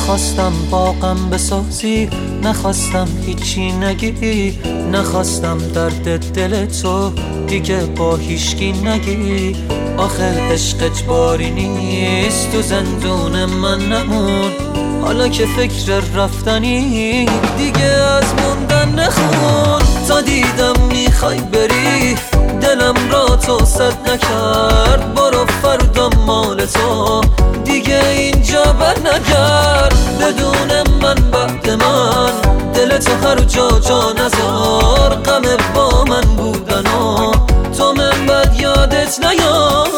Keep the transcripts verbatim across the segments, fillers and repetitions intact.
نخواستم باغم بسازی، نخواستم هیچی نگی، نخواستم درد دل تو دیگه با هیچکی نگی. آخر عشق اجباری نیست، تو زندون من نمون. حالا که فکر رفتنی دیگه از موندن نخون. تا دیدم میخوای بری دلم را تو صد نکرد. برو فردا مال تو دیگه اینجا بر نگرد. بدون من بعد من دل تو هر جا جا نذار. غم با من بودن و تو من بد یادت نیار.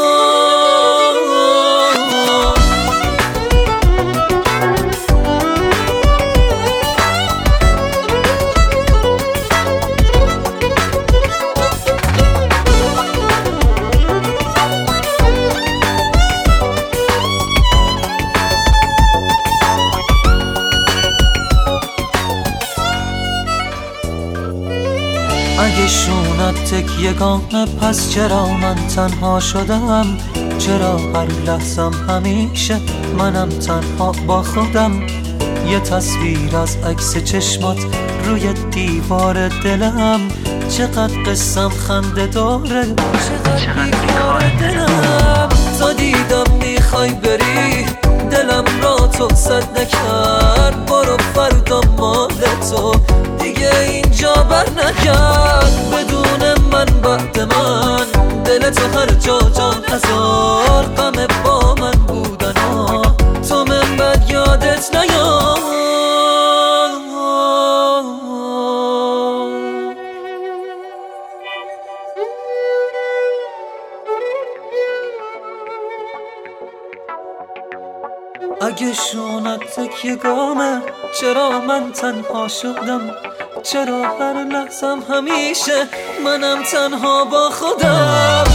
اگه شونت تکیه‌گانه پس چرا من تنها شدم؟ چرا هر لحظم همیشه منم تنها با خودم؟ یه تصویر از عکس چشمات روی دیوار دلم. چقدر قصم خنده داره، چقدر بیکار دلم. تا دیدم میخوای بری دلم را تو صد نکرد. برو فردا مال تو دیگه اینجا بر نگرد. بدون من بعد من دل تو هر جا جا نذار. غم با من بودن ها تو من بد یادت نیار. اگه شونت تکیه‌گامه چرا من تنها شدم؟ چرا هر لحظم همیشه منم تنها با خودم؟